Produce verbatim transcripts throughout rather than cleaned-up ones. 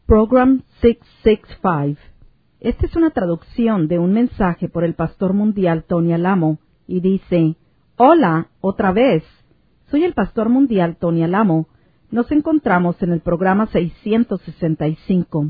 Program seiscientos sesenta y cinco. Esta es una traducción de un mensaje por el pastor mundial Tony Alamo y dice: Hola, otra vez. Soy el pastor mundial Tony Alamo. Nos encontramos en el programa seiscientos sesenta y cinco.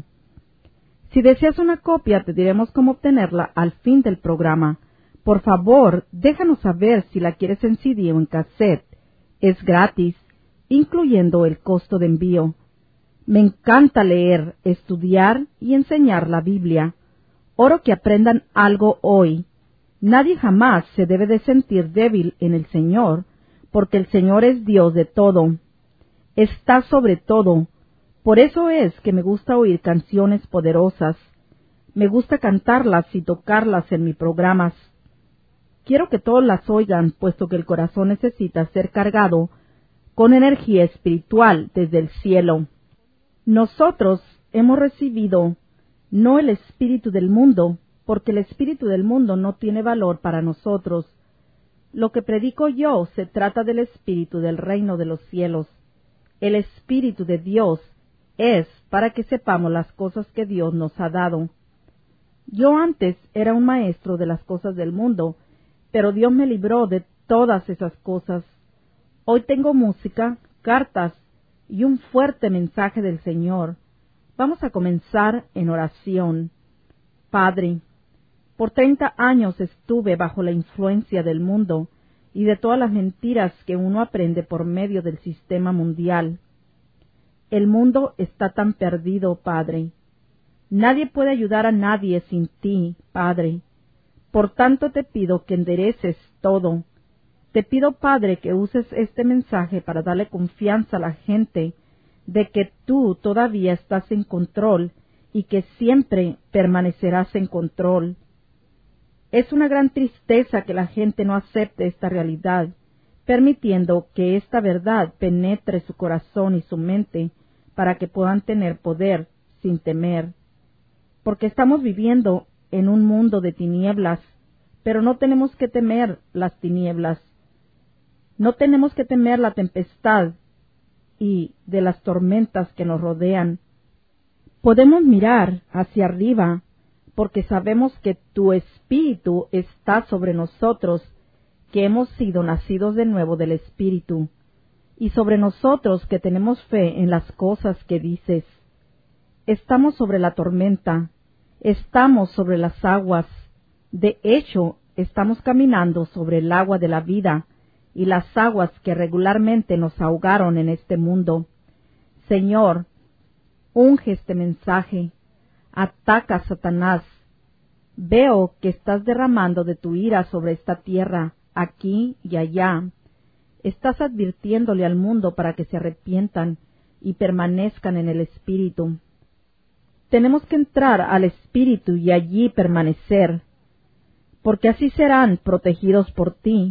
Si deseas una copia, te diremos cómo obtenerla al fin del programa. Por favor, déjanos saber si la quieres en C D o en cassette. Es gratis, incluyendo el costo de envío. Me encanta leer, estudiar y enseñar la Biblia. Oro que aprendan algo hoy. Nadie jamás se debe de sentir débil en el Señor, porque el Señor es Dios de todo. Está sobre todo. Por eso es que me gusta oír canciones poderosas. Me gusta cantarlas y tocarlas en mis programas. Quiero que todos las oigan, puesto que el corazón necesita ser cargado con energía espiritual desde el cielo. Nosotros hemos recibido no el espíritu del mundo, porque el espíritu del mundo no tiene valor para nosotros. Lo que predico yo se trata del espíritu del reino de los cielos. El espíritu de Dios es para que sepamos las cosas que Dios nos ha dado. Yo antes era un maestro de las cosas del mundo, pero Dios me libró de todas esas cosas. Hoy tengo música, cartas y un fuerte mensaje del Señor. Vamos a comenzar en oración. Padre, por treinta años estuve bajo la influencia del mundo y de todas las mentiras que uno aprende por medio del sistema mundial. El mundo está tan perdido, Padre. Nadie puede ayudar a nadie sin ti, Padre. Por tanto te pido que endereces todo. Te pido, Padre, que uses este mensaje para darle confianza a la gente de que tú todavía estás en control y que siempre permanecerás en control. Es una gran tristeza que la gente no acepte esta realidad, permitiendo que esta verdad penetre su corazón y su mente para que puedan tener poder sin temer. Porque estamos viviendo en un mundo de tinieblas, pero no tenemos que temer las tinieblas. No tenemos que temer la tempestad y de las tormentas que nos rodean. Podemos mirar hacia arriba, porque sabemos que tu Espíritu está sobre nosotros, que hemos sido nacidos de nuevo del Espíritu, y sobre nosotros que tenemos fe en las cosas que dices. Estamos sobre la tormenta, estamos sobre las aguas, de hecho, estamos caminando sobre el agua de la vida, y las aguas que regularmente nos ahogaron en este mundo. Señor, unge este mensaje, ataca a Satanás. Veo que estás derramando de tu ira sobre esta tierra, aquí y allá. Estás advirtiéndole al mundo para que se arrepientan y permanezcan en el Espíritu. Tenemos que entrar al Espíritu y allí permanecer, porque así serán protegidos por ti,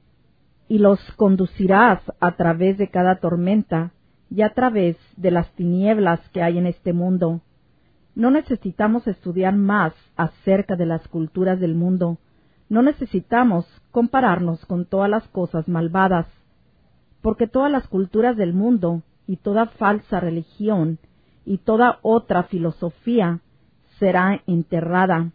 y los conducirás a través de cada tormenta y a través de las tinieblas que hay en este mundo. No necesitamos estudiar más acerca de las culturas del mundo. No necesitamos compararnos con todas las cosas malvadas, porque todas las culturas del mundo y toda falsa religión y toda otra filosofía será enterrada.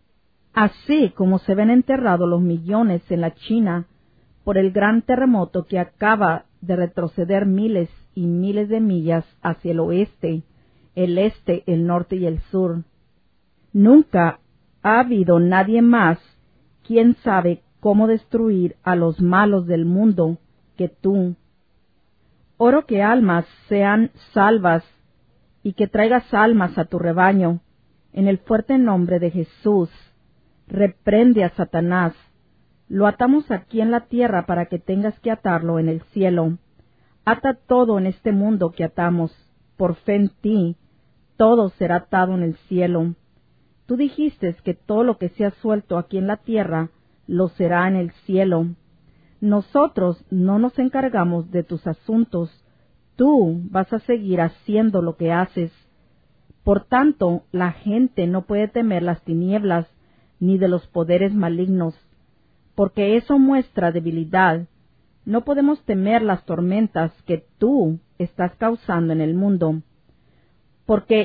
Así como se ven enterrados los millones en la China por el gran terremoto que acaba de retroceder miles y miles de millas hacia el oeste, el este, el norte y el sur. Nunca ha habido nadie más quien sabe cómo destruir a los malos del mundo que tú. Oro que almas sean salvas y que traigas almas a tu rebaño. En el fuerte nombre de Jesús, reprende a Satanás. Lo atamos aquí en la tierra para que tengas que atarlo en el cielo. Ata todo en este mundo que atamos. Por fe en ti, todo será atado en el cielo. Tú dijiste que todo lo que sea suelto aquí en la tierra, lo será en el cielo. Nosotros no nos encargamos de tus asuntos. Tú vas a seguir haciendo lo que haces. Por tanto, la gente no puede temer las tinieblas ni de los poderes malignos, porque eso muestra debilidad. No podemos temer las tormentas que tú estás causando en el mundo, porque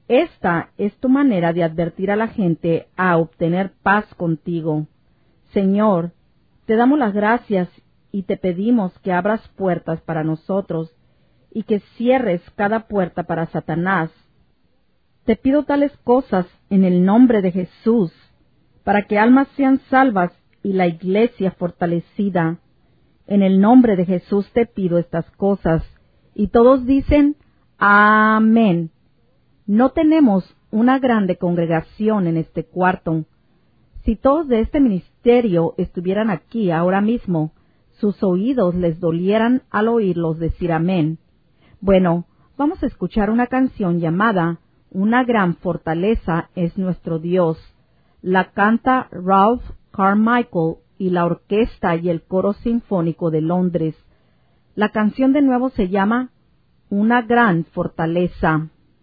Esta es tu manera de advertir a la gente a obtener paz contigo. Señor, te damos las gracias y te pedimos que abras puertas para nosotros y que cierres cada puerta para Satanás. Te pido tales cosas en el nombre de Jesús, para que almas sean salvas y la iglesia fortalecida. En el nombre de Jesús te pido estas cosas. Y todos dicen, amén. No tenemos una grande congregación en este cuarto. Si todos de este ministerio estuvieran aquí ahora mismo, sus oídos les dolieran al oírlos decir amén. Bueno, vamos a escuchar una canción llamada Una gran fortaleza es nuestro Dios. La canta Ralph Carmichael y la orquesta y el coro sinfónico de Londres. La canción de nuevo se llama Una gran fortaleza.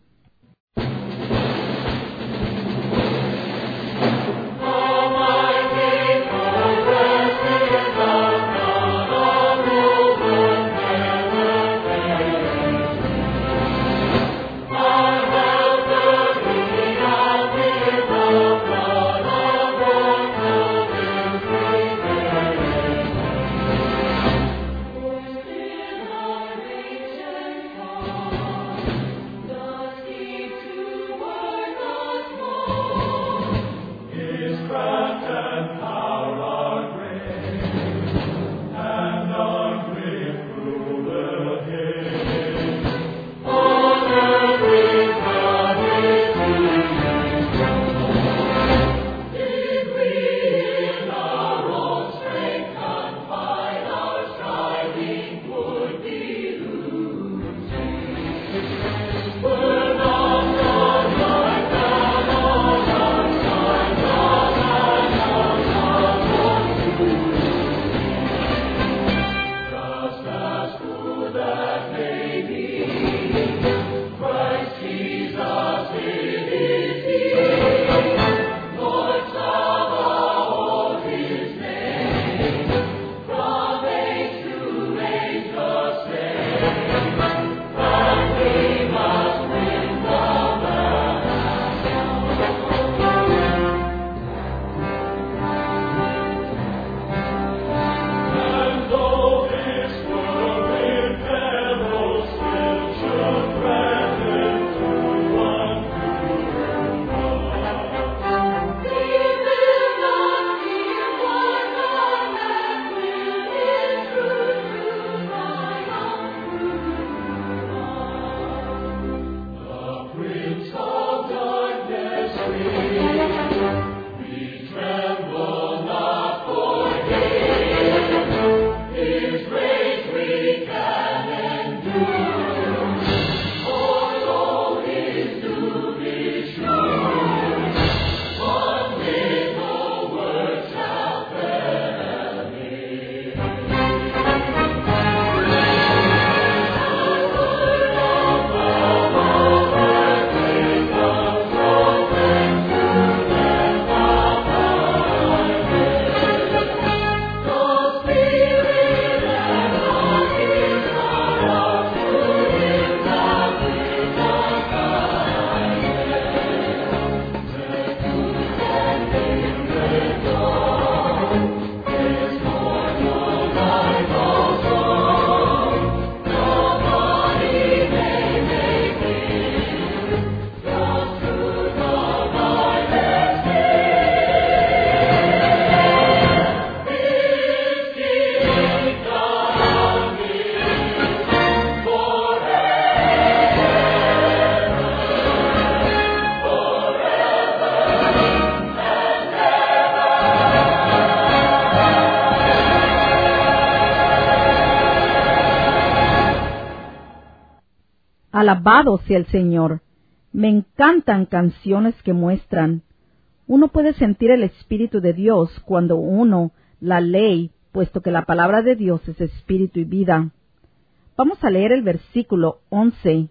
Alabado sea el Señor. Me encantan canciones que muestran. Uno puede sentir el Espíritu de Dios cuando uno la lee, puesto que la palabra de Dios es espíritu y vida. Vamos a leer el versículo once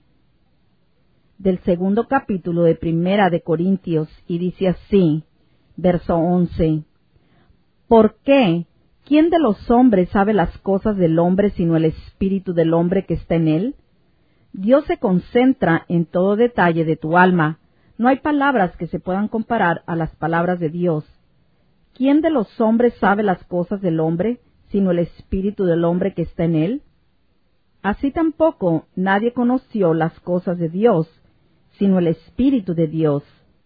del segundo capítulo de Primera de Corintios, y dice así, verso once. ¿Por qué? ¿Quién de los hombres sabe las cosas del hombre sino el espíritu del hombre que está en él? Dios se concentra en todo detalle de tu alma, No hay palabras que se puedan comparar a las palabras de Dios. ¿Quién de los hombres sabe las cosas del hombre, sino el espíritu del hombre que está en él? Así tampoco nadie conoció las cosas de Dios, sino el espíritu de Dios.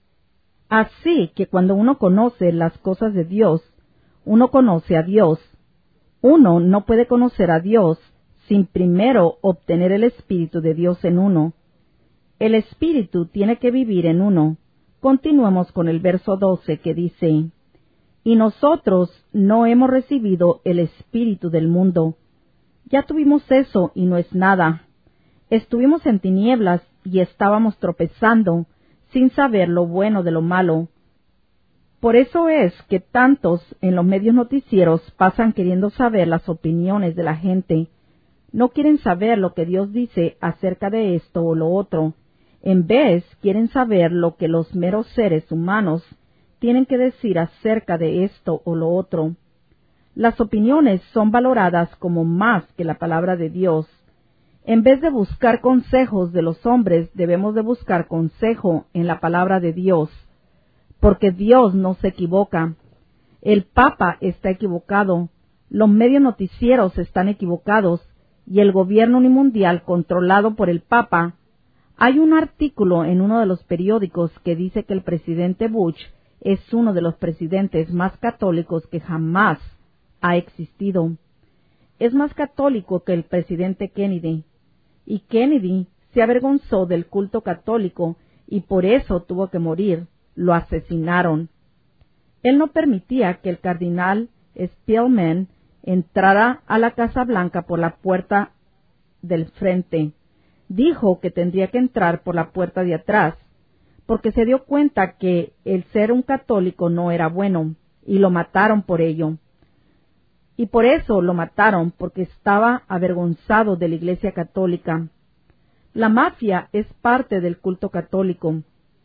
Así que cuando uno conoce las cosas de Dios, uno conoce a Dios. Uno no puede conocer a Dios sin primero obtener el espíritu de Dios en uno. El espíritu tiene que vivir en uno. Continuemos con el verso doce que dice: Y nosotros no hemos recibido el espíritu del mundo. Ya tuvimos eso y no es nada. Estuvimos en tinieblas y estábamos tropezando, sin saber lo bueno de lo malo. Por eso es que tantos en los medios noticieros pasan queriendo saber las opiniones de la gente. No quieren saber lo que Dios dice acerca de esto o lo otro. En vez, quieren saber lo que los meros seres humanos tienen que decir acerca de esto o lo otro. Las opiniones son valoradas como más que la palabra de Dios. En vez de buscar consejos de los hombres, debemos de buscar consejo en la palabra de Dios, porque Dios no se equivoca. El Papa está equivocado, los medios noticieros están equivocados, y el gobierno mundial controlado por el Papa. Hay un artículo en uno de los periódicos que dice que el presidente Bush es uno de los presidentes más católicos que jamás ha existido. Es más católico que el presidente Kennedy. Y Kennedy se avergonzó del culto católico y por eso tuvo que morir. Lo asesinaron. Él no permitía que el cardenal Spielman entrara a la Casa Blanca por la puerta del frente. Dijo que tendría que entrar por la puerta de atrás, porque se dio cuenta que el ser un católico no era bueno, y lo mataron por ello. Y por eso lo mataron, porque estaba avergonzado de la Iglesia Católica. La mafia es parte del culto católico.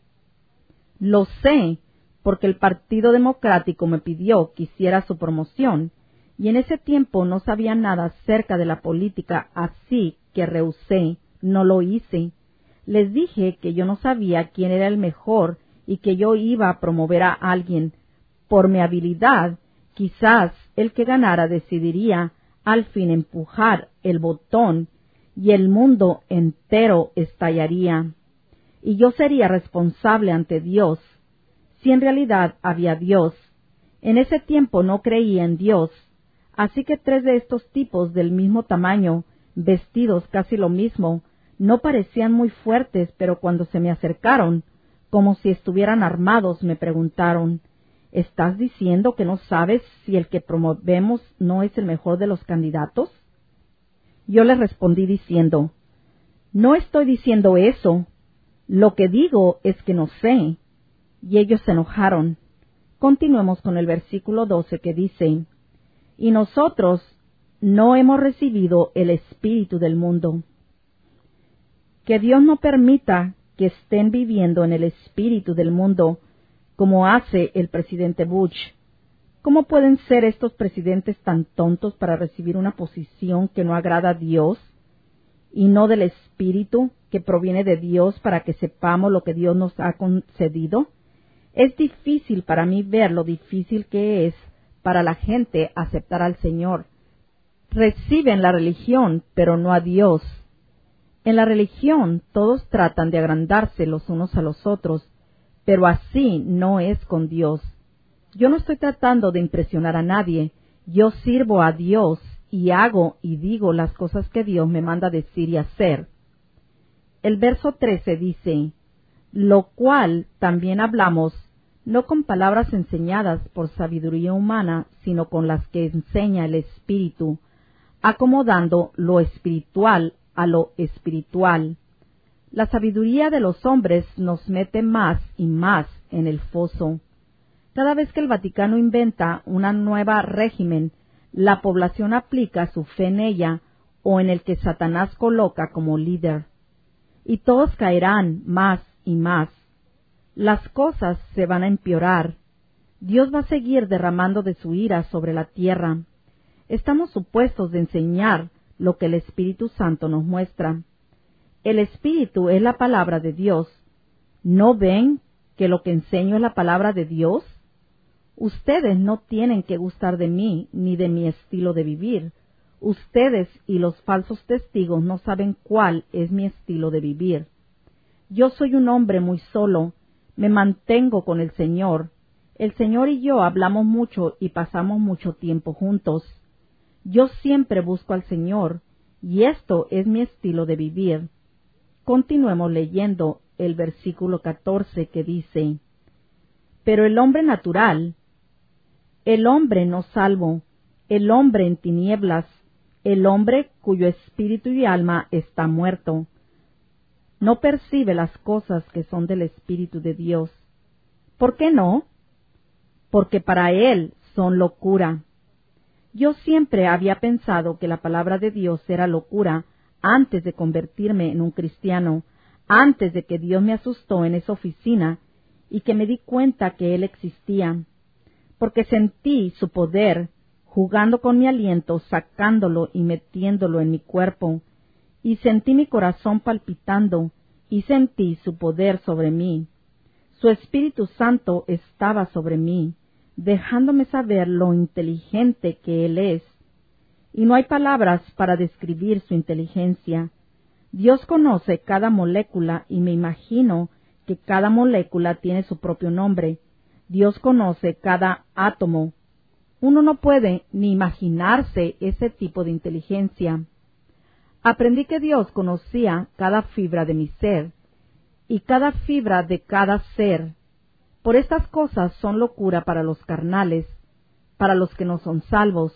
Lo sé, porque el Partido Democrático me pidió que hiciera su promoción, y en ese tiempo no sabía nada acerca de la política, así que rehusé, no lo hice. Les dije que yo no sabía quién era el mejor y que yo iba a promover a alguien. Por mi habilidad, quizás el que ganara decidiría al fin empujar el botón y el mundo entero estallaría. Y yo sería responsable ante Dios, si en realidad había Dios. En ese tiempo no creía en Dios, así que tres de estos tipos del mismo tamaño, vestidos casi lo mismo, no parecían muy fuertes, pero cuando se me acercaron, como si estuvieran armados, me preguntaron: ¿Estás diciendo que no sabes si el que promovemos no es el mejor de los candidatos? Yo les respondí diciendo: No estoy diciendo eso. Lo que digo es que no sé. Y ellos se enojaron. Continuemos con el versículo doce que dice: Y nosotros no hemos recibido el espíritu del mundo. Que Dios no permita que estén viviendo en el espíritu del mundo, como hace el presidente Bush. ¿Cómo pueden ser estos presidentes tan tontos para recibir una posición que no agrada a Dios y no del espíritu que proviene de Dios para que sepamos lo que Dios nos ha concedido? Es difícil para mí ver lo difícil que es para la gente aceptar al Señor. Reciben la religión, pero no a Dios. En la religión todos tratan de agrandarse los unos a los otros, pero así no es con Dios. Yo no estoy tratando de impresionar a nadie. Yo sirvo a Dios y hago y digo las cosas que Dios me manda decir y hacer. El verso trece dice: Lo cual también hablamos, no con palabras enseñadas por sabiduría humana, sino con las que enseña el Espíritu, acomodando lo espiritual a lo espiritual. La sabiduría de los hombres nos mete más y más en el foso. Cada vez que el Vaticano inventa una nueva régimen, la población aplica su fe en ella o en el que Satanás coloca como líder. Y todos caerán más y más. Las cosas se van a empeorar. Dios va a seguir derramando de su ira sobre la tierra. Estamos supuestos de enseñar lo que el Espíritu Santo nos muestra. El Espíritu es la palabra de Dios. ¿No ven que lo que enseño es la palabra de Dios? Ustedes no tienen que gustar de mí ni de mi estilo de vivir. Ustedes y los falsos testigos no saben cuál es mi estilo de vivir. Yo soy un hombre muy solo, me mantengo con el Señor. El Señor y yo hablamos mucho y pasamos mucho tiempo juntos. Yo siempre busco al Señor, y esto es mi estilo de vivir. Continuemos leyendo el versículo catorce que dice: Pero el hombre natural, el hombre no salvo, el hombre en tinieblas, el hombre cuyo espíritu y alma está muerto, no percibe las cosas que son del Espíritu de Dios. ¿Por qué no? Porque para él son locura. Yo siempre había pensado que la palabra de Dios era locura antes de convertirme en un cristiano, antes de que Dios me asustó en esa oficina y que me di cuenta que Él existía, porque sentí su poder jugando con mi aliento, sacándolo y metiéndolo en mi cuerpo, y sentí mi corazón palpitando, y sentí su poder sobre mí. Su Espíritu Santo estaba sobre mí, dejándome saber lo inteligente que Él es. Y no hay palabras para describir su inteligencia. Dios conoce cada molécula y me imagino que cada molécula tiene su propio nombre. Dios conoce cada átomo. Uno no puede ni imaginarse ese tipo de inteligencia. Aprendí que Dios conocía cada fibra de mi ser y cada fibra de cada ser. Por estas cosas son locura para los carnales, para los que no son salvos,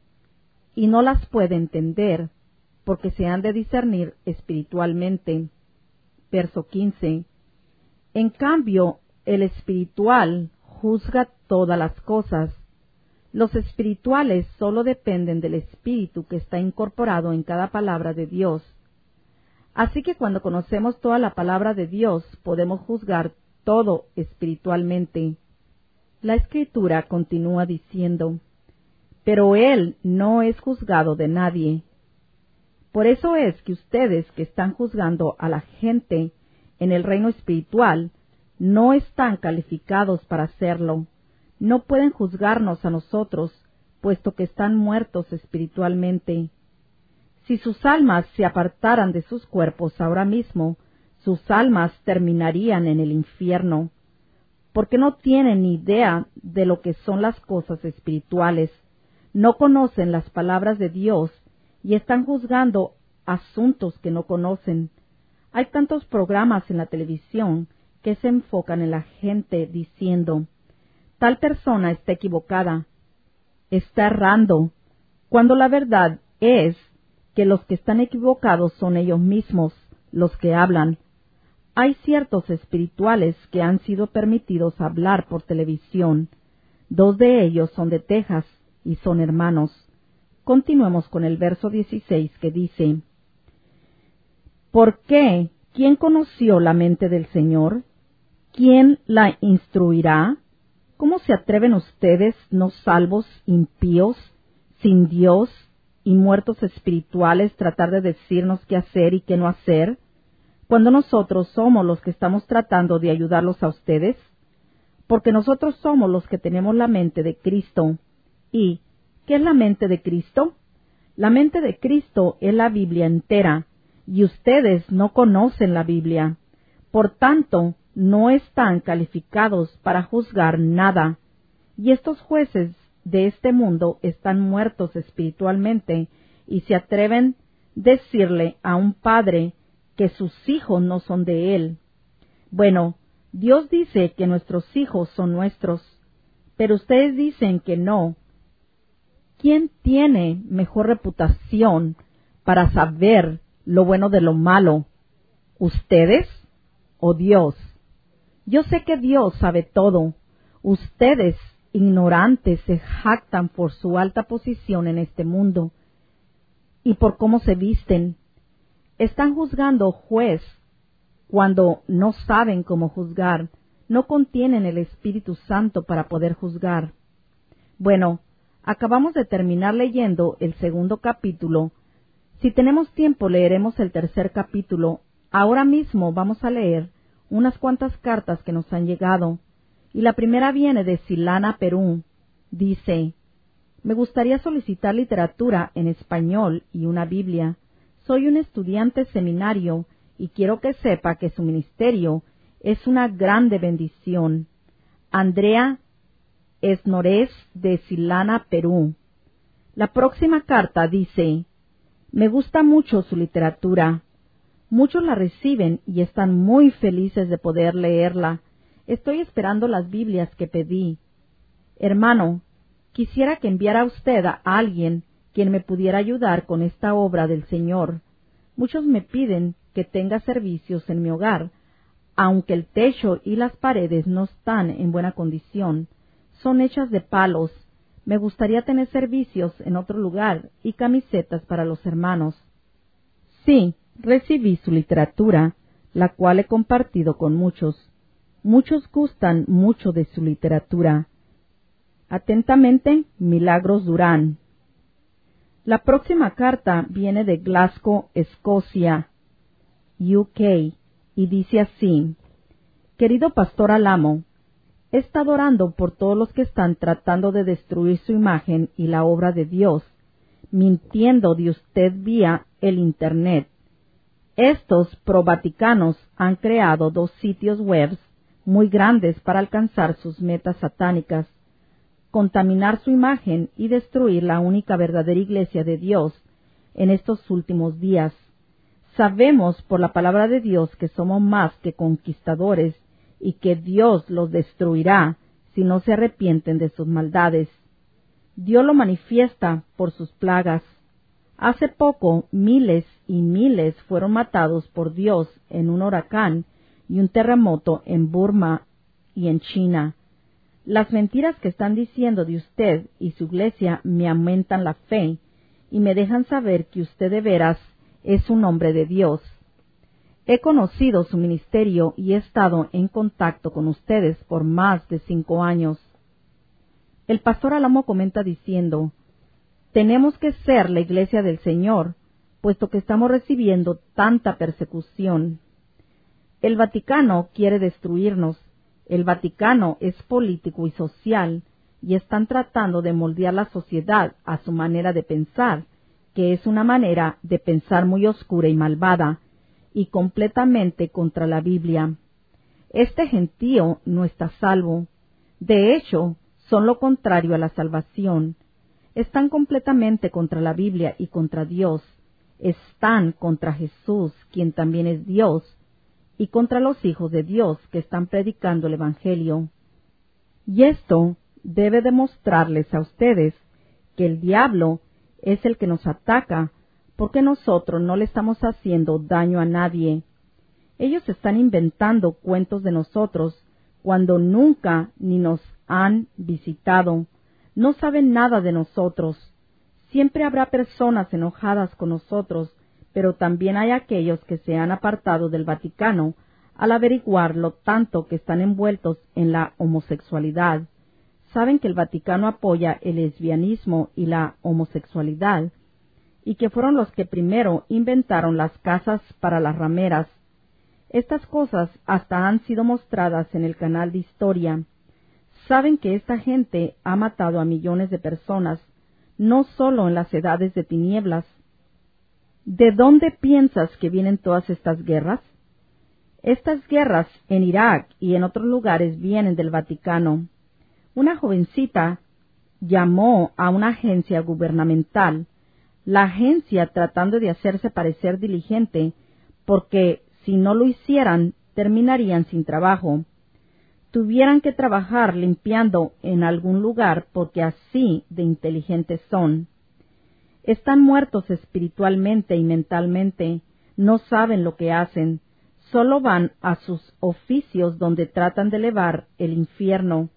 y no las puede entender, porque se han de discernir espiritualmente. Verso quince. En cambio, el espiritual juzga todas las cosas. Los espirituales solo dependen del espíritu que está incorporado en cada palabra de Dios. Así que cuando conocemos toda la palabra de Dios, podemos juzgar todo espiritualmente. La Escritura continúa diciendo: pero Él no es juzgado de nadie. Por eso es que ustedes que están juzgando a la gente en el reino espiritual, no están calificados para hacerlo. No pueden juzgarnos a nosotros, puesto que están muertos espiritualmente. Si sus almas se apartaran de sus cuerpos ahora mismo, sus almas terminarían en el infierno, porque no tienen ni idea de lo que son las cosas espirituales, no conocen las palabras de Dios y están juzgando asuntos que no conocen. Hay tantos programas en la televisión que se enfocan en la gente diciendo: tal persona está equivocada, está errando, cuando la verdad es que los que están equivocados son ellos mismos, los que hablan. Hay ciertos espirituales que han sido permitidos hablar por televisión. Dos de ellos son de Texas y son hermanos. Continuemos con el verso dieciséis que dice: ¿por qué? ¿Quién conoció la mente del Señor? ¿Quién la instruirá? ¿Cómo se atreven ustedes, no salvos, impíos, sin Dios y muertos espirituales, tratar de decirnos qué hacer y qué no hacer, cuando nosotros somos los que estamos tratando de ayudarlos a ustedes? Porque nosotros somos los que tenemos la mente de Cristo. ¿Y qué es la mente de Cristo? La mente de Cristo es la Biblia entera, y ustedes no conocen la Biblia. Por tanto, no están calificados para juzgar nada. Y estos jueces de este mundo están muertos espiritualmente y se atreven a decirle a un padre que sus hijos no son de él. Bueno, Dios dice que nuestros hijos son nuestros, pero ustedes dicen que no. ¿Quién tiene mejor reputación para saber lo bueno de lo malo? ¿Ustedes o Dios? Yo sé que Dios sabe todo. Ustedes, ignorantes, se jactan por su alta posición en este mundo y por cómo se visten. Están juzgando juez cuando no saben cómo juzgar. No contienen el Espíritu Santo para poder juzgar. Bueno, acabamos de terminar leyendo el segundo capítulo. Si tenemos tiempo, leeremos el tercer capítulo. Ahora mismo vamos a leer unas cuantas cartas que nos han llegado, y la primera viene de Silana, Perú. Dice: me gustaría solicitar literatura en español y una Biblia. Soy un estudiante seminario y quiero que sepa que su ministerio es una grande bendición. Andrea Esnores, de Silana, Perú. La próxima carta dice: me gusta mucho su literatura. Muchos la reciben y están muy felices de poder leerla. Estoy esperando las Biblias que pedí. Hermano, quisiera que enviara usted a alguien quien me pudiera ayudar con esta obra del Señor. Muchos me piden que tenga servicios en mi hogar, aunque el techo y las paredes no están en buena condición. Son hechas de palos. Me gustaría tener servicios en otro lugar y camisetas para los hermanos. Sí, recibí su literatura, la cual he compartido con muchos. Muchos gustan mucho de su literatura. Atentamente, Milagros Durán. La próxima carta viene de Glasgow, Escocia, U K, y dice así: querido Pastor Alamo, he estado orando por todos los que están tratando de destruir su imagen y la obra de Dios, mintiendo de usted vía el Internet. Estos pro-vaticanos han creado dos sitios web muy grandes para alcanzar sus metas satánicas, contaminar su imagen y destruir la única verdadera iglesia de Dios en estos últimos días. Sabemos por la palabra de Dios que somos más que conquistadores y que Dios los destruirá si no se arrepienten de sus maldades. Dios lo manifiesta por sus plagas. Hace poco, miles y miles fueron matados por Dios en un huracán y un terremoto en Burma y en China. Las mentiras que están diciendo de usted y su iglesia me aumentan la fe y me dejan saber que usted de veras es un hombre de Dios. He conocido su ministerio y he estado en contacto con ustedes por más de cinco años. El pastor Alamo comenta diciendo: tenemos que ser la iglesia del Señor, puesto que estamos recibiendo tanta persecución. El Vaticano quiere destruirnos. El Vaticano es político y social, y están tratando de moldear la sociedad a su manera de pensar, que es una manera de pensar muy oscura y malvada, y completamente contra la Biblia. Este gentío no está salvo. De hecho, son lo contrario a la salvación. Están completamente contra la Biblia y contra Dios. Están contra Jesús, quien también es Dios, y contra los hijos de Dios que están predicando el Evangelio. Y esto debe demostrarles a ustedes que el diablo es el que nos ataca, porque nosotros no le estamos haciendo daño a nadie. Ellos están inventando cuentos de nosotros cuando nunca ni nos han visitado. No saben nada de nosotros. Siempre habrá personas enojadas con nosotros, pero también hay aquellos que se han apartado del Vaticano al averiguar lo tanto que están envueltos en la homosexualidad. Saben que el Vaticano apoya el lesbianismo y la homosexualidad, y que fueron los que primero inventaron las casas para las rameras. Estas cosas hasta han sido mostradas en el canal de Historia. Saben que esta gente ha matado a millones de personas, no solo en las edades de tinieblas. ¿De dónde piensas que vienen todas estas guerras? Estas guerras en Irak y en otros lugares vienen del Vaticano. Una jovencita llamó a una agencia gubernamental, la agencia tratando de hacerse parecer diligente, porque si no lo hicieran, terminarían sin trabajo. Tuvieran que trabajar limpiando en algún lugar porque así de inteligentes son. Están muertos espiritualmente y mentalmente, no saben lo que hacen, solo van a sus oficios donde tratan de elevar el infierno.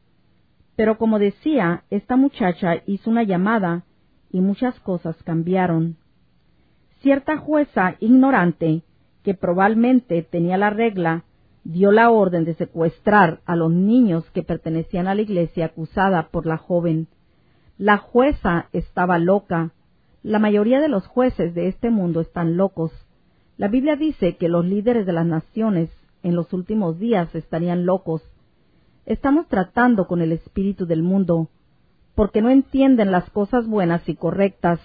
Pero como decía, esta muchacha hizo una llamada y muchas cosas cambiaron. Cierta jueza ignorante, que probablemente tenía la regla, dio la orden de secuestrar a los niños que pertenecían a la iglesia acusada por la joven. La jueza estaba loca. La mayoría de los jueces de este mundo están locos. La Biblia dice que los líderes de las naciones en los últimos días estarían locos. Estamos tratando con el espíritu del mundo, porque no entienden las cosas buenas y correctas.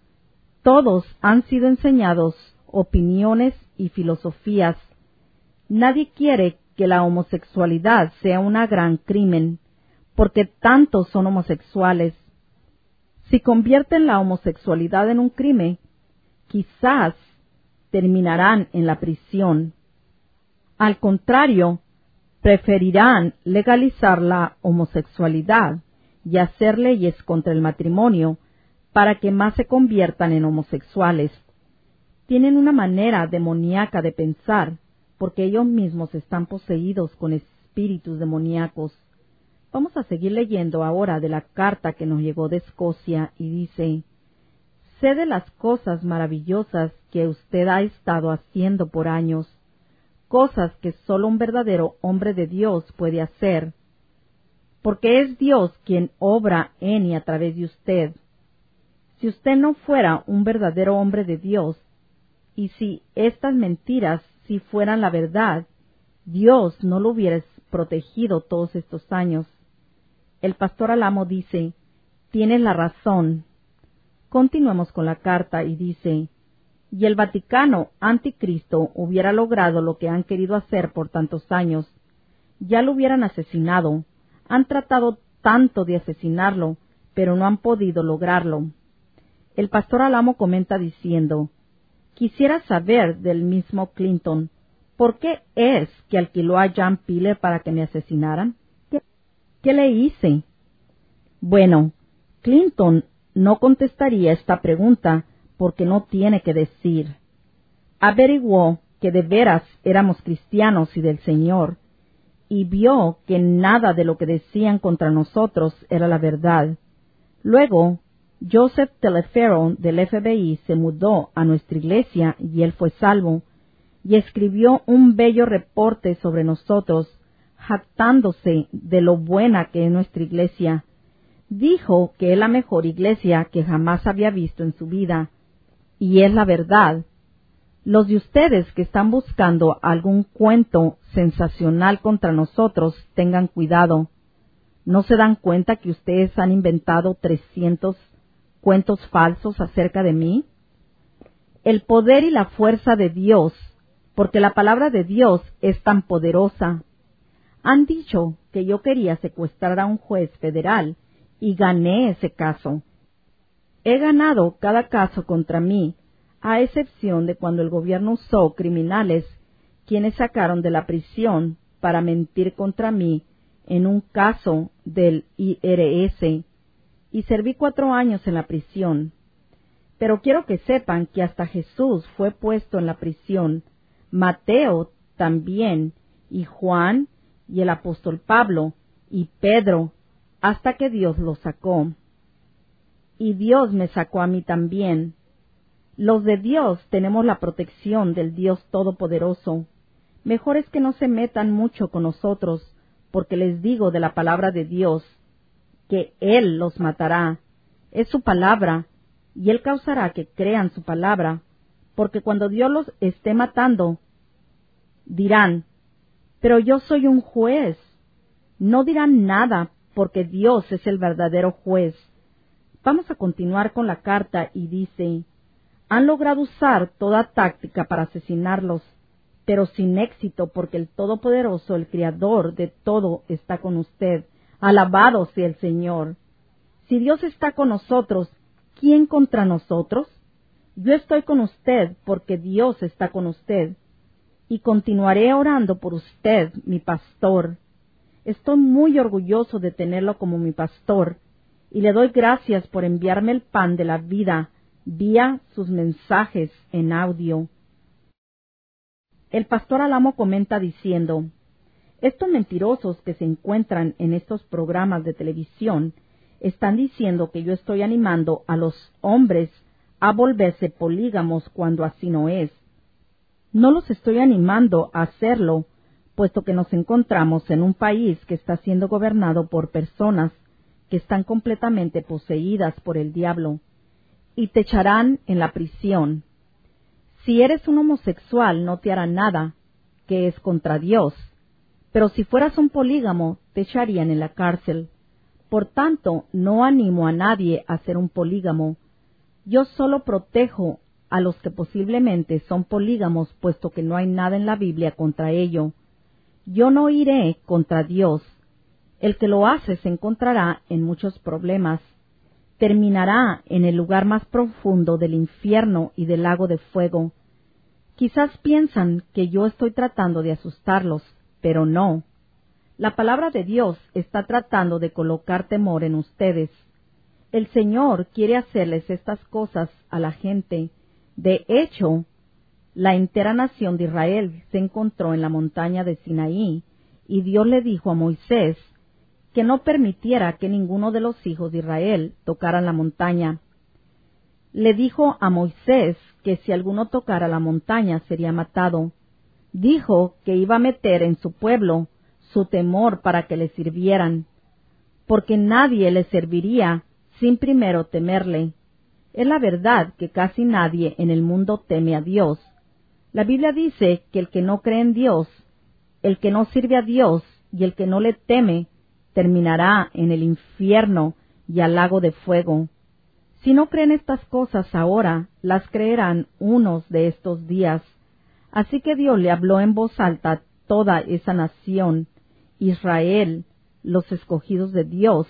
Todos han sido enseñados opiniones y filosofías. Nadie quiere que la homosexualidad sea un gran crimen, porque tantos son homosexuales. Si convierten la homosexualidad en un crimen, quizás terminarán en la prisión. Al contrario, preferirán legalizar la homosexualidad y hacer leyes contra el matrimonio para que más se conviertan en homosexuales. Tienen una manera demoníaca de pensar, porque ellos mismos están poseídos con espíritus demoníacos. Vamos a seguir leyendo ahora de la carta que nos llegó de Escocia y dice: sé de las cosas maravillosas que usted ha estado haciendo por años, cosas que solo un verdadero hombre de Dios puede hacer, porque es Dios quien obra en y a través de usted. Si usted no fuera un verdadero hombre de Dios, y si estas mentiras si fueran la verdad, Dios no lo hubiera protegido todos estos años. El pastor Alamo dice: tienes la razón. Continuemos con la carta y dice: y el Vaticano anticristo hubiera logrado lo que han querido hacer por tantos años, ya lo hubieran asesinado. Han tratado tanto de asesinarlo, pero no han podido lograrlo. El pastor Alamo comenta diciendo: quisiera saber del mismo Clinton, ¿por qué es que alquiló a John Piller para que me asesinaran? ¿Qué, qué le hice? Bueno, Clinton no contestaría esta pregunta porque no tiene que decir. Averiguó que de veras éramos cristianos y del Señor, y vio que nada de lo que decían contra nosotros era la verdad. Luego, Joseph Telephero del F B I se mudó a nuestra iglesia y él fue salvo, y escribió un bello reporte sobre nosotros, jactándose de lo buena que es nuestra iglesia. Dijo que es la mejor iglesia que jamás había visto en su vida, y es la verdad. Los de ustedes que están buscando algún cuento sensacional contra nosotros, tengan cuidado. ¿No se dan cuenta que ustedes han inventado trescientos cuentos falsos acerca de mí? El poder y la fuerza de Dios, porque la palabra de Dios es tan poderosa. Han dicho que yo quería secuestrar a un juez federal y gané ese caso. He ganado cada caso contra mí, a excepción de cuando el gobierno usó criminales quienes sacaron de la prisión para mentir contra mí en un caso del I R S, y serví cuatro años en la prisión. Pero quiero que sepan que hasta Jesús fue puesto en la prisión, Mateo también, y Juan, y el apóstol Pablo, y Pedro, hasta que Dios los sacó. Y Dios me sacó a mí también. Los de Dios tenemos la protección del Dios Todopoderoso. Mejor es que no se metan mucho con nosotros, porque les digo de la palabra de Dios, que Él los matará. Es su palabra, y Él causará que crean su palabra, porque cuando Dios los esté matando, dirán: pero yo soy un juez. No dirán nada, porque Dios es el verdadero juez. Vamos a continuar con la carta y dice: han logrado usar toda táctica para asesinarlos, pero sin éxito, porque el Todopoderoso, el Creador de todo, está con usted. Alabado sea el Señor. Si Dios está con nosotros, ¿quién contra nosotros? Yo estoy con usted porque Dios está con usted. Y continuaré orando por usted, mi pastor. Estoy muy orgulloso de tenerlo como mi pastor, y le doy gracias por enviarme el pan de la vida vía sus mensajes en audio. El pastor Alamo comenta diciendo: estos mentirosos que se encuentran en estos programas de televisión están diciendo que yo estoy animando a los hombres a volverse polígamos cuando así no es. No los estoy animando a hacerlo, puesto que nos encontramos en un país que está siendo gobernado por personas que están completamente poseídas por el diablo, y te echarán en la prisión. Si eres un homosexual no te hará nada, que es contra Dios. Pero si fueras un polígamo, te echarían en la cárcel. Por tanto, no animo a nadie a ser un polígamo. Yo solo protejo a los que posiblemente son polígamos, puesto que no hay nada en la Biblia contra ello. Yo no iré contra Dios. El que lo hace se encontrará en muchos problemas. Terminará en el lugar más profundo del infierno y del lago de fuego. Quizás piensan que yo estoy tratando de asustarlos, pero no. La palabra de Dios está tratando de colocar temor en ustedes. El Señor quiere hacerles estas cosas a la gente. De hecho, la entera nación de Israel se encontró en la montaña de Sinaí, y Dios le dijo a Moisés que no permitiera que ninguno de los hijos de Israel tocaran la montaña. Le dijo a Moisés que si alguno tocara la montaña sería matado. Dijo que iba a meter en su pueblo su temor para que le sirvieran, porque nadie le serviría sin primero temerle. Es la verdad que casi nadie en el mundo teme a Dios. La Biblia dice que el que no cree en Dios, el que no sirve a Dios y el que no le teme, terminará en el infierno y al lago de fuego. Si no creen estas cosas ahora, las creerán unos de estos días. Así que Dios le habló en voz alta a toda esa nación, Israel, los escogidos de Dios,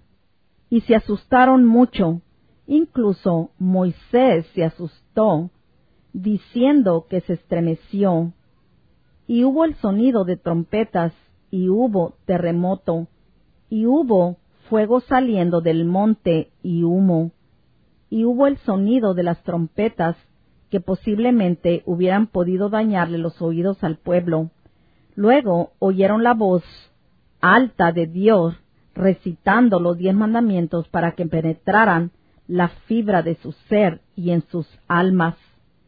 y se asustaron mucho. Incluso Moisés se asustó, diciendo que se estremeció. Y hubo el sonido de trompetas, y hubo terremoto, y hubo fuego saliendo del monte y humo, y hubo el sonido de las trompetas, que posiblemente hubieran podido dañarle los oídos al pueblo. Luego oyeron la voz alta de Dios recitando los diez mandamientos para que penetraran la fibra de su ser y en sus almas.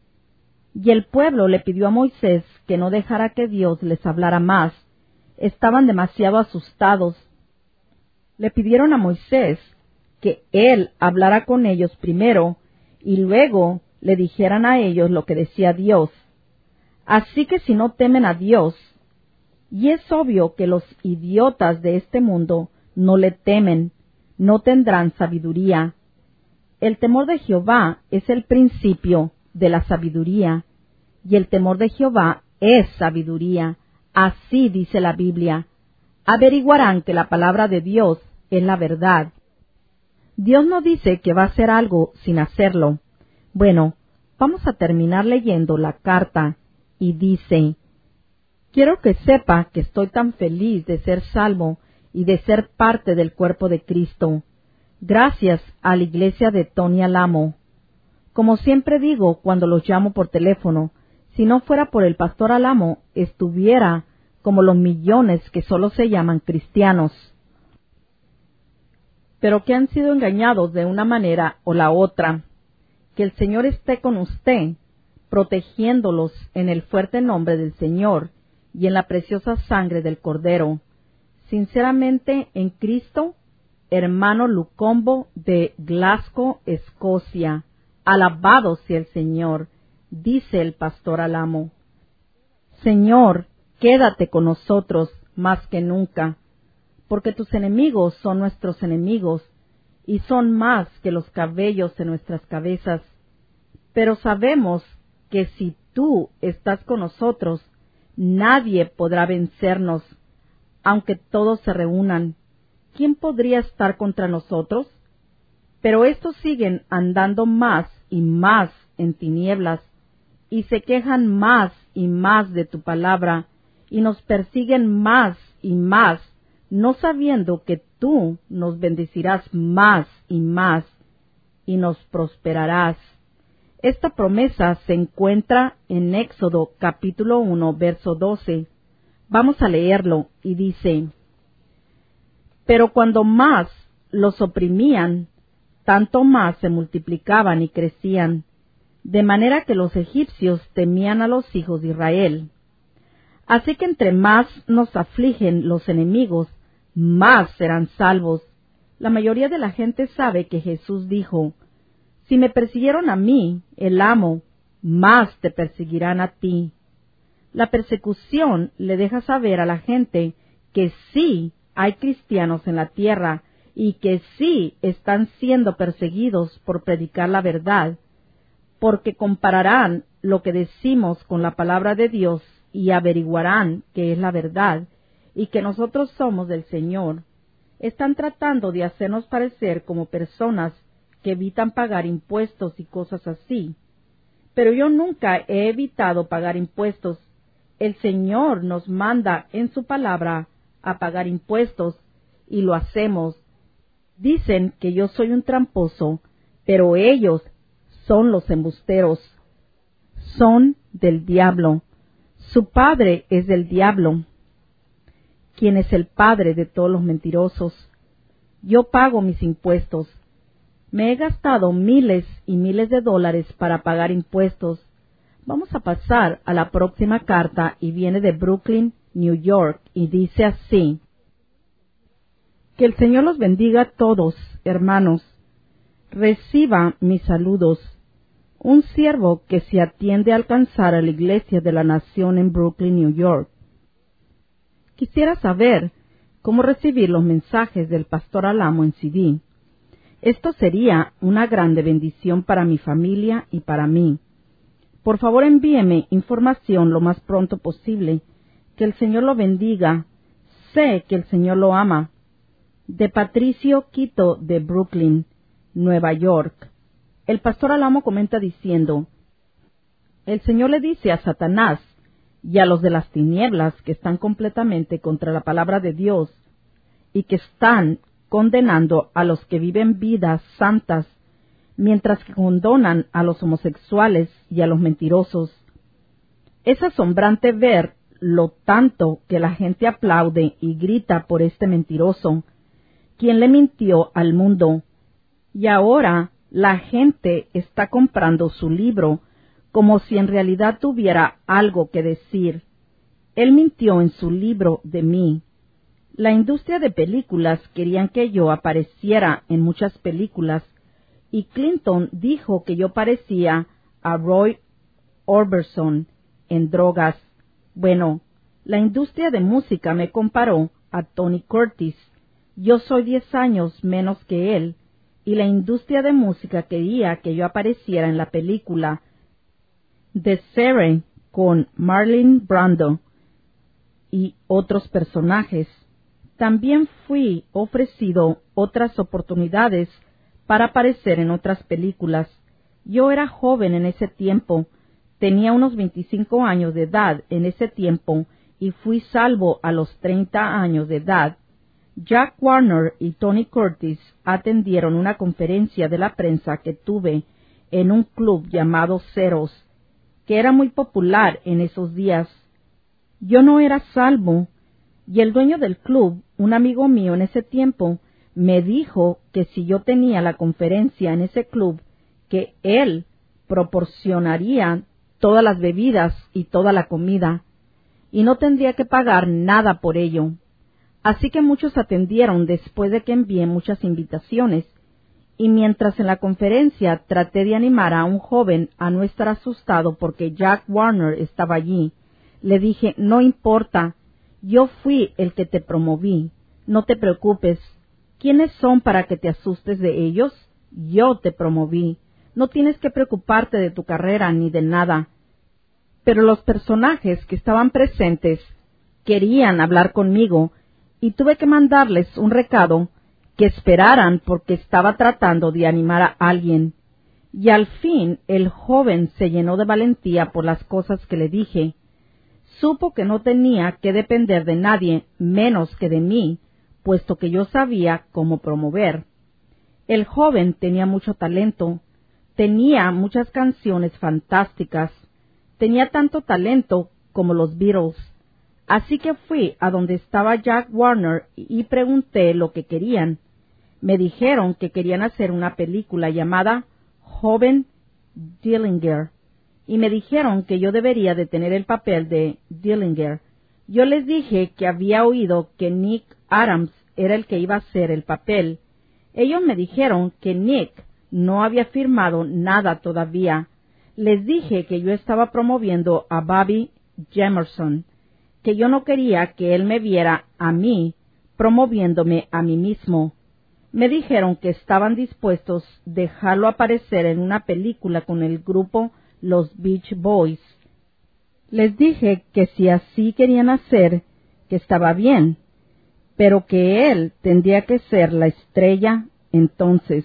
Y el pueblo le pidió a Moisés que no dejara que Dios les hablara más. Estaban demasiado asustados. Le pidieron a Moisés que él hablara con ellos primero y luego le dijeran a ellos lo que decía Dios. Así que si no temen a Dios, y es obvio que los idiotas de este mundo no le temen, no tendrán sabiduría. El temor de Jehová es el principio de la sabiduría, y el temor de Jehová es sabiduría. Así dice la Biblia. Averiguarán que la palabra de Dios es la verdad. Dios no dice que va a hacer algo sin hacerlo. Bueno, vamos a terminar leyendo la carta, y dice: quiero que sepa que estoy tan feliz de ser salvo y de ser parte del cuerpo de Cristo. Gracias a la iglesia de Tony Alamo. Como siempre digo cuando los llamo por teléfono, si no fuera por el pastor Alamo, estuviera como los millones que solo se llaman cristianos, pero que han sido engañados de una manera o la otra. Que el Señor esté con usted, protegiéndolos en el fuerte nombre del Señor y en la preciosa sangre del Cordero. Sinceramente, en Cristo, hermano Lucombo de Glasgow, Escocia. Alabado sea el Señor, dice el pastor Alamo. Señor, quédate con nosotros más que nunca, porque tus enemigos son nuestros enemigos, y son más que los cabellos de nuestras cabezas. Pero sabemos que si tú estás con nosotros, nadie podrá vencernos, aunque todos se reúnan. ¿Quién podría estar contra nosotros? Pero estos siguen andando más y más en tinieblas, y se quejan más y más de tu palabra, y nos persiguen más y más, no sabiendo que tú nos bendecirás más y más, y nos prosperarás. Esta promesa se encuentra en Éxodo capítulo uno, verso doce. Vamos a leerlo, y dice: pero cuando más los oprimían, tanto más se multiplicaban y crecían, de manera que los egipcios temían a los hijos de Israel. Así que entre más nos afligen los enemigos, más serán salvos. La mayoría de la gente sabe que Jesús dijo: si me persiguieron a mí, el amo, más te perseguirán a ti. La persecución le deja saber a la gente que sí hay cristianos en la tierra y que sí están siendo perseguidos por predicar la verdad, porque compararán lo que decimos con la palabra de Dios y averiguarán que es la verdad y que nosotros somos del Señor. Están tratando de hacernos parecer como personas que evitan pagar impuestos y cosas así. Pero yo nunca he evitado pagar impuestos. El Señor nos manda en su palabra a pagar impuestos y lo hacemos. Dicen que yo soy un tramposo, pero ellos son los embusteros. Son del diablo. Su padre es del diablo, quien es el padre de todos los mentirosos. Yo pago mis impuestos. Me he gastado miles y miles de dólares para pagar impuestos. Vamos a pasar a la próxima carta y viene de Brooklyn, New York, y dice así: que el Señor los bendiga a todos, hermanos. Reciba mis saludos. Un siervo que se atiende a alcanzar a la iglesia de la nación en Brooklyn, New York. Quisiera saber cómo recibir los mensajes del pastor Alamo en C D. Esto sería una grande bendición para mi familia y para mí. Por favor, envíeme información lo más pronto posible. Que el Señor lo bendiga. Sé que el Señor lo ama. De Patricio Quito de Brooklyn, Nueva York. El pastor Alamo comenta diciendo: el Señor le dice a Satanás y a los de las tinieblas que están completamente contra la palabra de Dios y que están condenando a los que viven vidas santas, mientras que condonan a los homosexuales y a los mentirosos. Es asombrante ver lo tanto que la gente aplaude y grita por este mentiroso, quien le mintió al mundo, y ahora la gente está comprando su libro como si en realidad tuviera algo que decir. Él mintió en su libro de mí. La industria de películas querían que yo apareciera en muchas películas, y Clinton dijo que yo parecía a Roy Orbison en drogas. Bueno, la industria de música me comparó a Tony Curtis. Yo soy diez años menos que él, y la industria de música quería que yo apareciera en la película The Seven con Marlon Brando y otros personajes. También fui ofrecido otras oportunidades para aparecer en otras películas. Yo era joven en ese tiempo, tenía unos veinticinco años de edad en ese tiempo y fui salvo a los treinta años de edad. Jack Warner y Tony Curtis atendieron una conferencia de la prensa que tuve en un club llamado Ceros, que era muy popular en esos días. Yo no era salvo, y el dueño del club, un amigo mío en ese tiempo, me dijo que si yo tenía la conferencia en ese club, que él proporcionaría todas las bebidas y toda la comida, y no tendría que pagar nada por ello. Así que muchos atendieron después de que envié muchas invitaciones, y mientras en la conferencia traté de animar a un joven a no estar asustado porque Jack Warner estaba allí, le dije: no importa, yo fui el que te promoví, no te preocupes. ¿Quiénes son para que te asustes de ellos? Yo te promoví. No tienes que preocuparte de tu carrera ni de nada. Pero los personajes que estaban presentes querían hablar conmigo y tuve que mandarles un recado que esperaran porque estaba tratando de animar a alguien. Y al fin el joven se llenó de valentía por las cosas que le dije. Supo que no tenía que depender de nadie menos que de mí, puesto que yo sabía cómo promover. El joven tenía mucho talento, tenía muchas canciones fantásticas, tenía tanto talento como los Beatles. Así que fui a donde estaba Jack Warner y pregunté lo que querían. Me dijeron que querían hacer una película llamada Joven Dillinger, y me dijeron que yo debería de tener el papel de Dillinger. Yo les dije que había oído que Nick Adams era el que iba a hacer el papel. Ellos me dijeron que Nick no había firmado nada todavía. Les dije que yo estaba promoviendo a Bobby Jamerson, que yo no quería que él me viera a mí promoviéndome a mí mismo. Me dijeron que estaban dispuestos a dejarlo aparecer en una película con el grupo Los Beach Boys. Les dije que si así querían hacer, que estaba bien, pero que él tendría que ser la estrella entonces.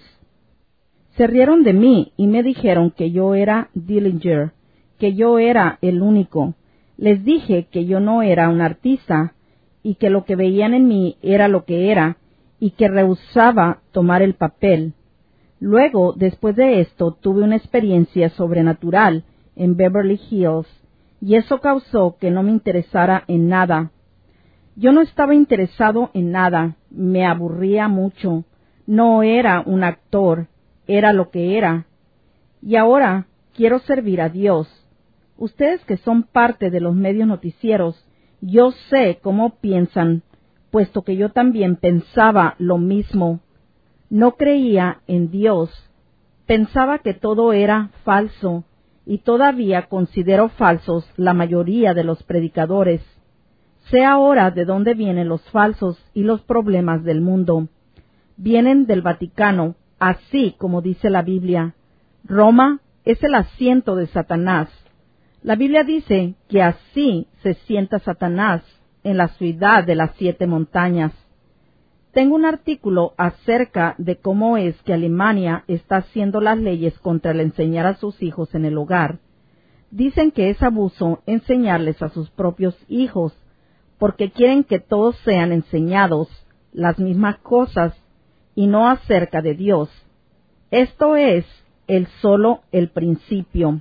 Se rieron de mí y me dijeron que yo era Dillinger, que yo era el único. Les dije que yo no era un artista y que lo que veían en mí era lo que era y que rehusaba tomar el papel. Luego, después de esto, tuve una experiencia sobrenatural en Beverly Hills y eso causó que no me interesara en nada. Yo no estaba interesado en nada, me aburría mucho. No era un actor, era lo que era. Y ahora quiero servir a Dios. Ustedes que son parte de los medios noticieros, yo sé cómo piensan, puesto que yo también pensaba lo mismo. No creía en Dios. Pensaba que todo era falso, y todavía considero falsos la mayoría de los predicadores. Sé ahora de dónde vienen los falsos y los problemas del mundo. Vienen del Vaticano, así como dice la Biblia. Roma es el asiento de Satanás. La Biblia dice que así se sienta Satanás en la ciudad de las siete montañas. Tengo un artículo acerca de cómo es que Alemania está haciendo las leyes contra el enseñar a sus hijos en el hogar. Dicen que es abuso enseñarles a sus propios hijos, porque quieren que todos sean enseñados las mismas cosas y no acerca de Dios. Esto es el solo el principio.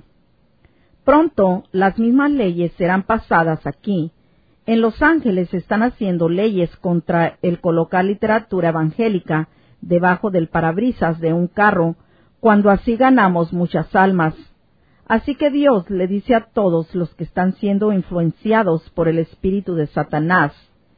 Pronto las mismas leyes serán pasadas aquí. En Los Ángeles están haciendo leyes contra el colocar literatura evangélica debajo del parabrisas de un carro, cuando así ganamos muchas almas. Así que Dios le dice a todos los que están siendo influenciados por el espíritu de Satanás.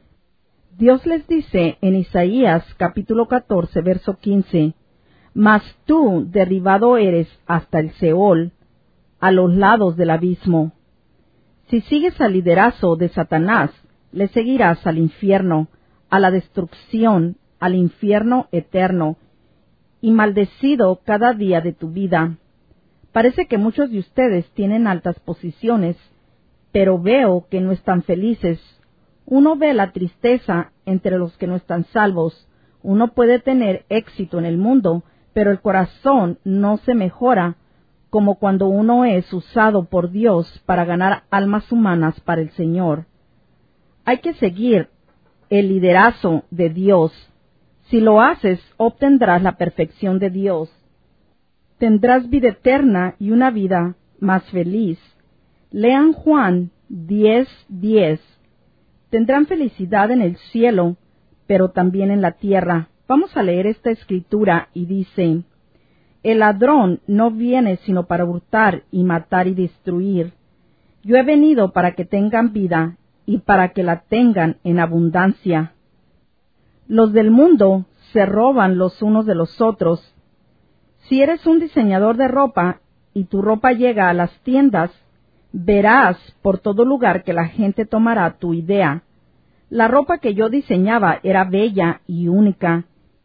Dios les dice en Isaías capítulo catorce, verso quince, «Mas tú derribado eres hasta el Seol, a los lados del abismo». Si sigues al liderazgo de Satanás, le seguirás al infierno, a la destrucción, al infierno eterno, y maldecido cada día de tu vida. Parece que muchos de ustedes tienen altas posiciones, pero veo que no están felices. Uno ve la tristeza entre los que no están salvos. Uno puede tener éxito en el mundo, pero el corazón no se mejora, como cuando uno es usado por Dios para ganar almas humanas para el Señor. Hay que seguir el liderazgo de Dios. Si lo haces, obtendrás la perfección de Dios. Tendrás vida eterna y una vida más feliz. Lean Juan diez diez. Tendrán felicidad en el cielo, pero también en la tierra. Vamos a leer esta escritura y dice: «El ladrón no viene sino para hurtar y matar y destruir. Yo he venido para que tengan vida y para que la tengan en abundancia». Los del mundo se roban los unos de los otros. Si eres un diseñador de ropa y tu ropa llega a las tiendas, verás por todo lugar que la gente tomará tu idea. La ropa que yo diseñaba era bella y única,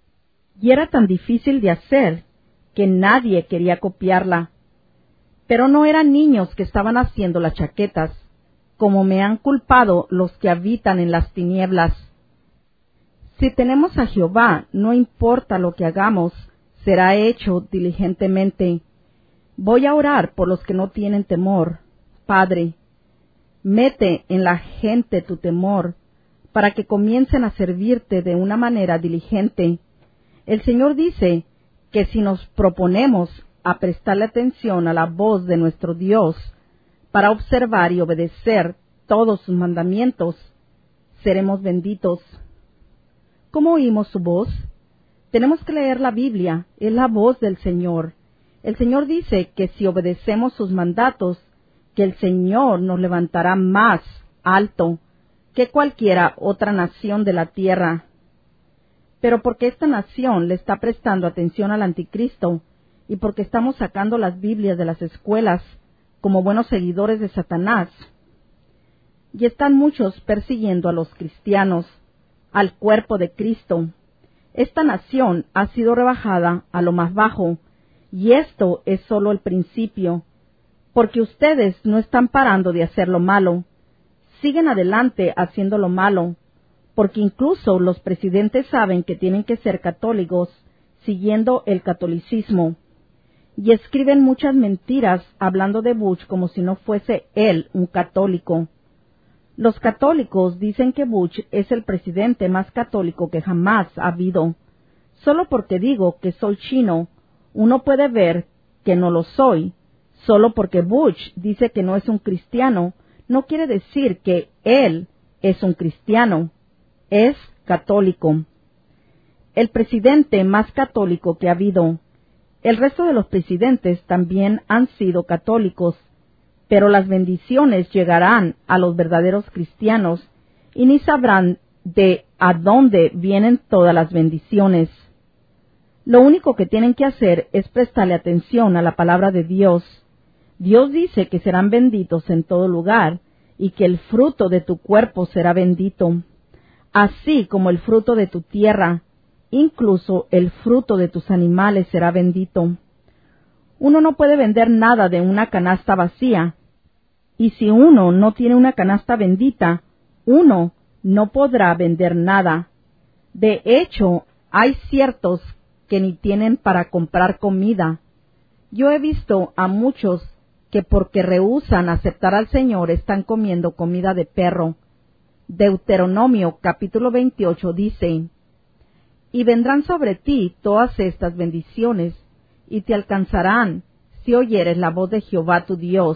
y era tan difícil de hacer que nadie quería copiarla. Pero no eran niños que estaban haciendo las chaquetas, como me han culpado los que habitan en las tinieblas. Si tenemos a Jehová, no importa lo que hagamos, será hecho diligentemente. Voy a orar por los que no tienen temor. Padre, mete en la gente tu temor, para que comiencen a servirte de una manera diligente. El Señor dice que si nos proponemos a prestarle atención a la voz de nuestro Dios, para observar y obedecer todos sus mandamientos, seremos benditos. ¿Cómo oímos su voz? Tenemos que leer la Biblia, es la voz del Señor. El Señor dice que si obedecemos sus mandatos, que el Señor nos levantará más alto que cualquiera otra nación de la tierra. Pero porque esta nación le está prestando atención al anticristo y porque estamos sacando las Biblias de las escuelas como buenos seguidores de Satanás, y están muchos persiguiendo a los cristianos, al cuerpo de Cristo. Esta nación ha sido rebajada a lo más bajo, y esto es solo el principio, porque ustedes no están parando de hacer lo malo, siguen adelante haciendo lo malo, porque incluso los presidentes saben que tienen que ser católicos, siguiendo el catolicismo, y escriben muchas mentiras hablando de Bush como si no fuese él un católico. Los católicos dicen que Bush es el presidente más católico que jamás ha habido. Solo porque digo que soy chino, uno puede ver que no lo soy. Solo porque Bush dice que no es un cristiano, no quiere decir que él es un cristiano. Es católico. El presidente más católico que ha habido. El resto de los presidentes también han sido católicos, pero las bendiciones llegarán a los verdaderos cristianos y ni sabrán de a dónde vienen todas las bendiciones. Lo único que tienen que hacer es prestarle atención a la palabra de Dios. Dios dice que serán benditos en todo lugar y que el fruto de tu cuerpo será bendito, así como el fruto de tu tierra, incluso el fruto de tus animales será bendito. Uno no puede vender nada de una canasta vacía, y si uno no tiene una canasta bendita, uno no podrá vender nada. De hecho, hay ciertos que ni tienen para comprar comida. Yo he visto a muchos que porque rehúsan aceptar al Señor están comiendo comida de perro. Deuteronomio capítulo veintiocho dice: y vendrán sobre ti todas estas bendiciones, y te alcanzarán si oyeres la voz de Jehová tu Dios.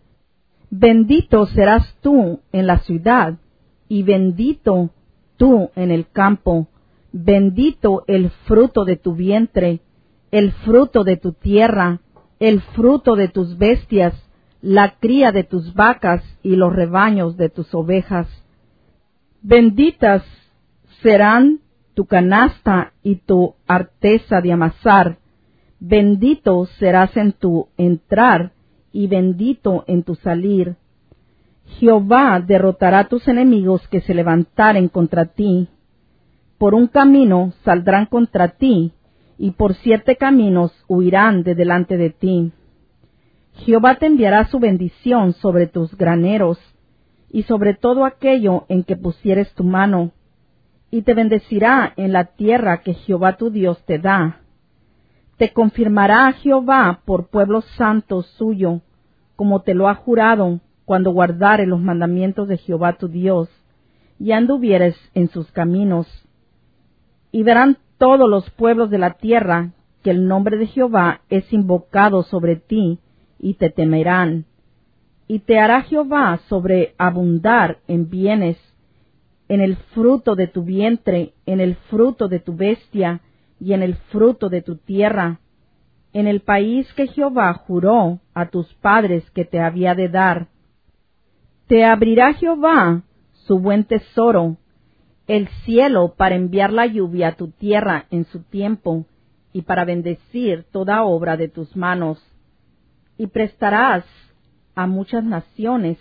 Bendito serás tú en la ciudad, y bendito tú en el campo. Bendito el fruto de tu vientre, el fruto de tu tierra, el fruto de tus bestias, la cría de tus vacas y los rebaños de tus ovejas. Benditas serán tu canasta y tu arteza de amasar. Bendito serás en tu entrar y bendito en tu salir. Jehová derrotará a tus enemigos que se levantaren contra ti. Por un camino saldrán contra ti, y por siete caminos huirán de delante de ti. Jehová te enviará su bendición sobre tus graneros, y sobre todo aquello en que pusieres tu mano, y te bendecirá en la tierra que Jehová tu Dios te da. Te confirmará Jehová por pueblo santo suyo, como te lo ha jurado, cuando guardares los mandamientos de Jehová tu Dios, y anduvieres en sus caminos. Y verán todos los pueblos de la tierra que el nombre de Jehová es invocado sobre ti, y te temerán. Y te hará Jehová sobreabundar en bienes, en el fruto de tu vientre, en el fruto de tu bestia, y en el fruto de tu tierra, en el país que Jehová juró a tus padres que te había de dar. Te abrirá Jehová su buen tesoro, el cielo para enviar la lluvia a tu tierra en su tiempo, y para bendecir toda obra de tus manos. Y prestarás a muchas naciones,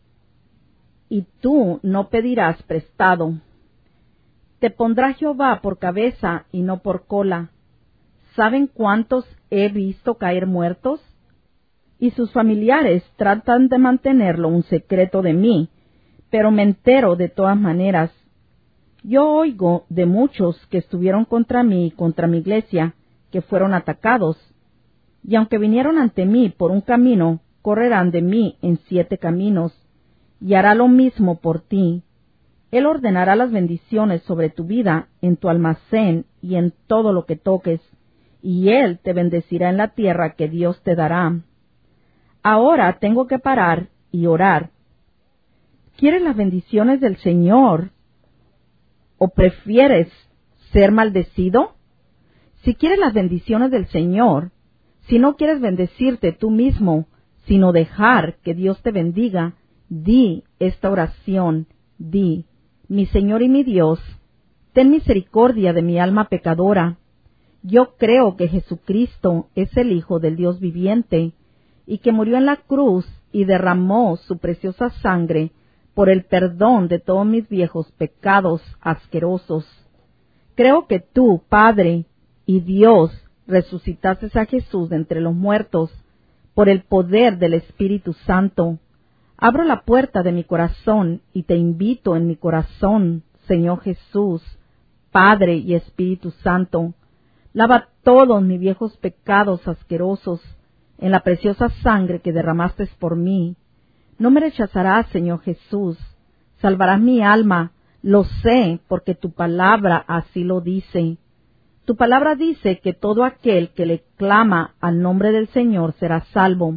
y tú no pedirás prestado. Te pondrá Jehová por cabeza y no por cola. ¿Saben cuántos he visto caer muertos? Y sus familiares tratan de mantenerlo un secreto de mí, pero me entero de todas maneras. Yo oigo de muchos que estuvieron contra mí y contra mi iglesia, que fueron atacados, y aunque vinieron ante mí por un camino, correrán de mí en siete caminos, y hará lo mismo por ti. Él ordenará las bendiciones sobre tu vida, en tu almacén y en todo lo que toques, y Él te bendecirá en la tierra que Dios te dará. Ahora tengo que parar y orar. ¿Quieres las bendiciones del Señor o prefieres ser maldecido? Si quieres las bendiciones del Señor, si no quieres bendecirte tú mismo, sino dejar que Dios te bendiga, di esta oración, di: mi Señor y mi Dios, ten misericordia de mi alma pecadora. Yo creo que Jesucristo es el Hijo del Dios viviente, y que murió en la cruz y derramó su preciosa sangre por el perdón de todos mis viejos pecados asquerosos. Creo que tú, Padre y Dios, resucitaste a Jesús de entre los muertos por el poder del Espíritu Santo. Abro la puerta de mi corazón y te invito en mi corazón, Señor Jesús, Padre y Espíritu Santo. Lava todos mis viejos pecados asquerosos en la preciosa sangre que derramaste por mí. No me rechazarás, Señor Jesús. Salvarás mi alma, lo sé, porque tu palabra así lo dice. Tu palabra dice que todo aquel que le clama al nombre del Señor será salvo.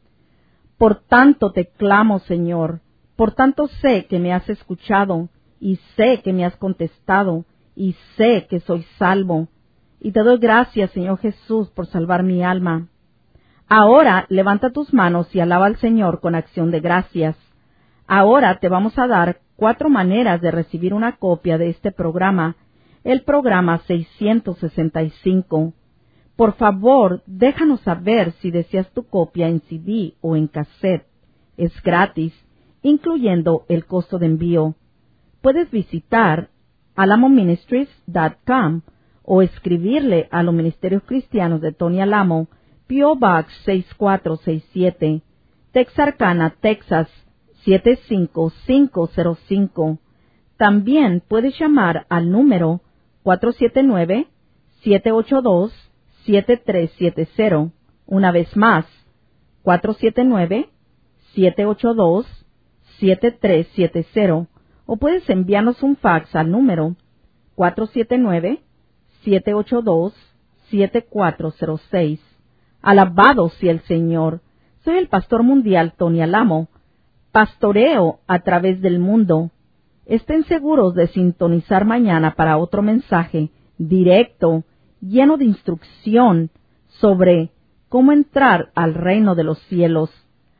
Por tanto te clamo, Señor, por tanto sé que me has escuchado, y sé que me has contestado, y sé que soy salvo. Y te doy gracias, Señor Jesús, por salvar mi alma. Ahora levanta tus manos y alaba al Señor con acción de gracias. Ahora te vamos a dar cuatro maneras de recibir una copia de este programa, el programa seiscientos sesenta y cinco. Por favor, déjanos saber si deseas tu copia en C D o en cassette. Es gratis, incluyendo el costo de envío. Puedes visitar alamo ministries punto com o escribirle a los Ministerios Cristianos de Tony Alamo, P O Box seis cuatro seis siete, Texarkana, Texas siete cinco cinco cero cinco. También puedes llamar al número cuatro siete nueve, siete ocho dos, siete tres siete cero. Una vez más, cuatro siete nueve, siete ocho dos, siete tres siete cero. O puedes enviarnos un fax al número cuatro siete nueve, siete ocho dos, siete cuatro cero seis. Alabado sea el Señor. Soy el pastor mundial Tony Alamo. Pastoreo a través del mundo. Estén seguros de sintonizar mañana para otro mensaje directo, lleno de instrucción sobre cómo entrar al reino de los cielos.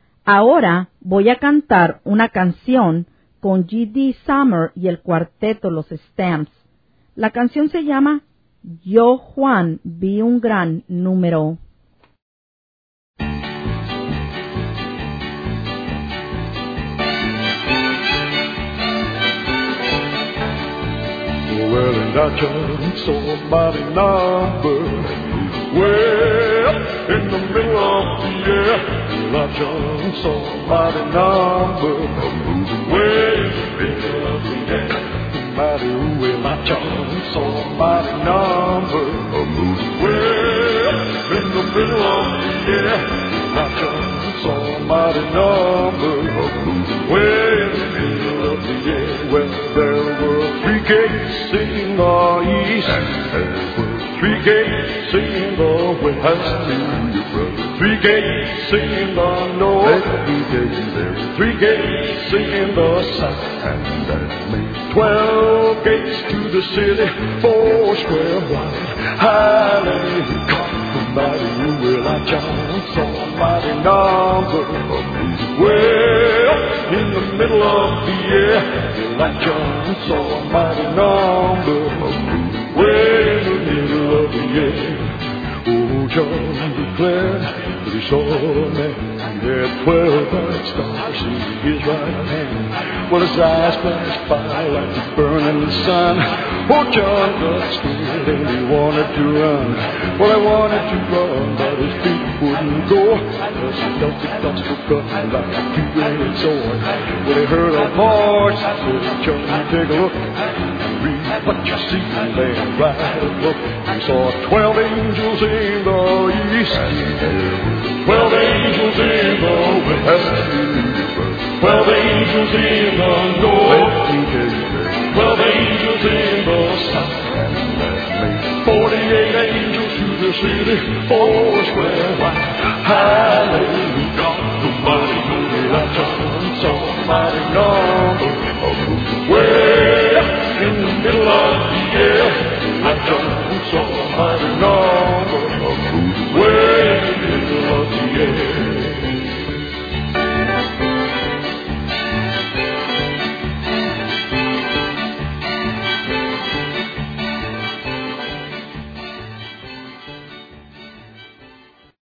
Ahora voy a cantar una canción con G D Summer y el cuarteto Los Stamps. La canción se llama Yo, Juan, vi un gran número. Well, and I just saw a mighty number way up in the middle of the air. Well, I just saw a mighty number way in the middle of the air. Mighty, well, I just saw a mighty number way up in the middle of the air. Well, I just saw a mighty number way in the middle of the air. Well, there were three gates in the east, and there were three gates in the west, three gates in the north, there were three gates in the south, and that made twelve gates to the city, four square wide. Hallelujah, mighty, well, I just saw a mighty number way up in the middle of the air. Well, I just saw a mighty number way in the middle of the air. Oh, John declared that he saw a man. He had twelve bright stars in his right hand. Well, his eyes flashed fire like the burning sun. Oh, John got scared and he wanted to run. Well, he wanted to run, but his feet wouldn't go, because he felt the gospel cutting like a two-edged sword. Well, he heard a voice that said, John, take a look, read what you see, and then write a book. He saw twelve angels in the east, twelve angels in the west, twelve angels in the north, twelve angels in the south, forty-eight angels to the city, four square wide. Hallelujah, somebody moving like John, somebody number way up in the middle of the air. Like John